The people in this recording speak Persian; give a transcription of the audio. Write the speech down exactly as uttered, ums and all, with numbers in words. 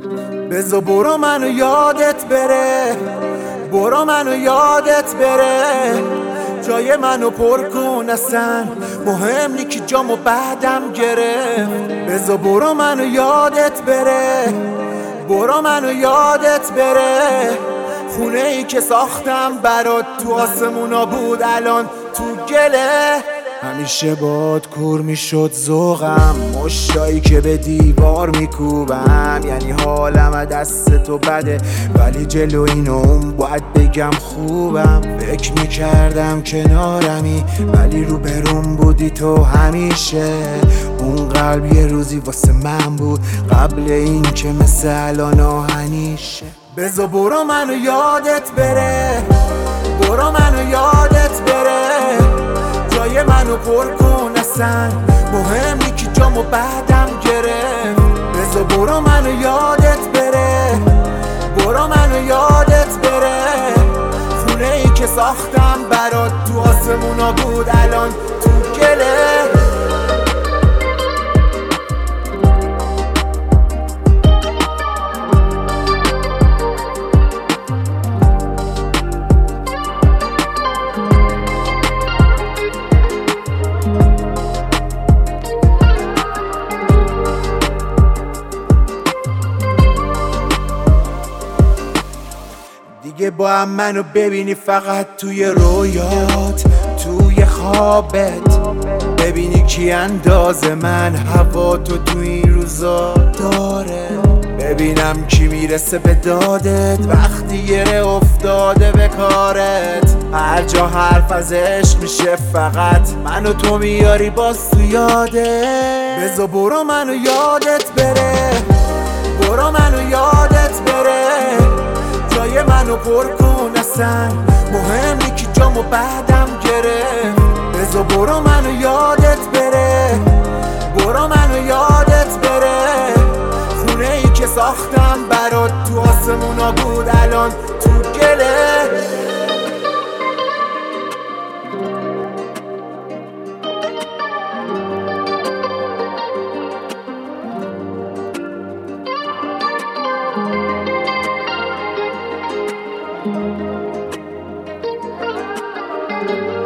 بزا برو منو یادت بره، برو منو یادت بره، جای منو پر کن اصلا مهم نی که جامو بعدم گرفت. بزا برو منو یادت بره، برو منو یادت بره، خونه ای که ساختم برات تو آسمونا بود الان تو گله. همیشه باد کور میشد ذوقم، مشتایی که به دیوار میکوبم، یعنی حالم از دست تو بده ولی جلو این اون باید بگم خوبم. فکر میکردم کنارمی ولی رو بروم بودی تو همیشه. اون قلب یه روزی واسه من بود قبل این که مثل الان آهنیشه. بزا برو منو یادت بره، برو منو یادت بره، جای منو پر کن اصلا مهم نی که جامو بعدم گرفت. بزا برو منو یادت بره، برو منو یادت بره، خونه ای که ساختم برات تو آسمونا بود الان تو گله. دیگه با هم منو ببینی فقط توی رویات، توی خوابت، ببینی کی انداز من هوا تو تو این روزا داره، ببینم کی میرسه به دادت وقتی گره افتاده به کارت. هر جا حرف از عشق میشه فقط منو تو میاری باز تو یادت. بزا برو منو یادت بره، برو منو یادت بره، جای منو پر کن اصلا مهم نی که جامو بعدم گرفت. بزا برو منو یادت بره، برو منو یادت بره، خونه ای که ساختم برات تو آسمونا بود الان تو گله. Thank you.